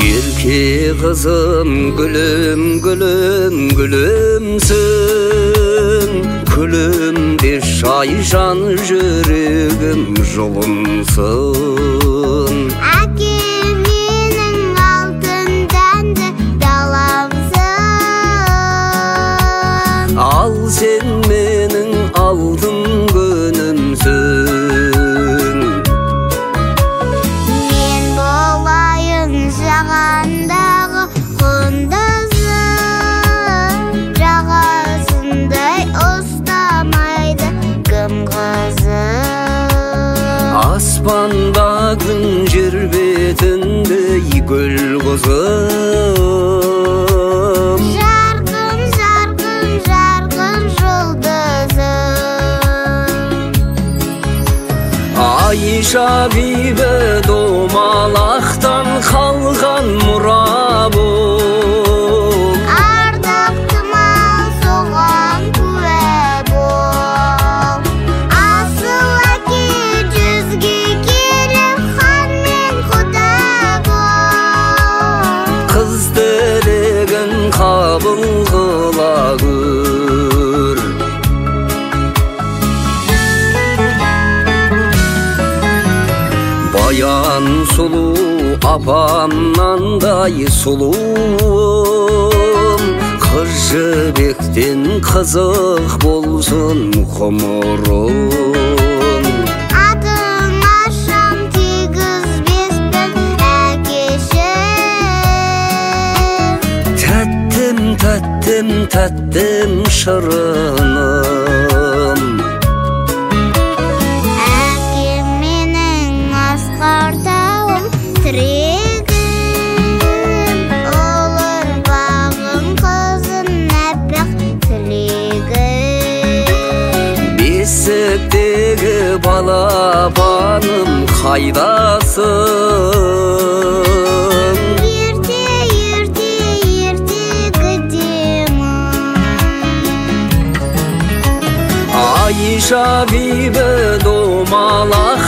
Ерке қызым гүлім, гүлім, гүлімсің. Күлімде шайжан жүрегім жұлымсың. Әке менің алтын дәнді даламсың. Ал сен менің алтын күнімсің. Мен болайын жағандағы құндызым. Жағасындай ұстамайды кім қызым. Аспанда күн жер бетіндей гүл қызым. Жарқын, жарқын, жарқын жұлдызым. Айша бибі домалақтан қалған мұра бол. Ардақтыма соған куә бол. Асыл әке жүзге келіп хан мен құда бол. Қыз тілегін қабыл қыла көр. Баян сұлу апамнандай сұлуым. Қыз жібектен қызық болсын ғұмырың. Атын ашам тегізбеспін әкешім. Тәттім, тәттім, тәттім шырыным. Әкем менің асқар тауым тірегім. Олар бағым қызым әппақ тілегім. Бесіктегі балапаным қайдасың? Ерте, ерте, ертегідемін. Айша бибі домалақ